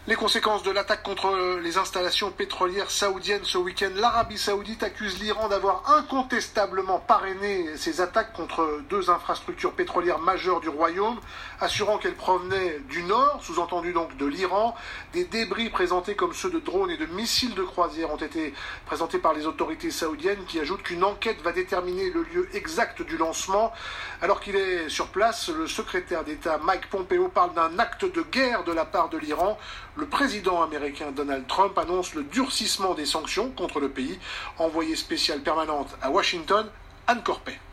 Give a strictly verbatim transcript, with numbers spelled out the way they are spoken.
Les conséquences de l'attaque contre les installations pétrolières saoudiennes ce week-end, l'Arabie saoudite accuse l'Iran d'avoir incontestablement parrainé ces attaques contre deux infrastructures pétrolières majeures du royaume, assurant qu'elles provenaient du nord, sous-entendu donc de l'Iran. Des débris présentés comme ceux de drones et de missiles de croisière ont été présentés par les autorités saoudiennes qui ajoutent qu'une enquête va déterminer le lieu exact du lancement. Alors qu'il est sur place, le secrétaire d'État Mike Pompeo parle d'un acte de guerre de la part de l'Iran. Le président américain Donald Trump annonce le durcissement des sanctions contre le pays. Envoyée spéciale permanente à Washington, Anne Corpet.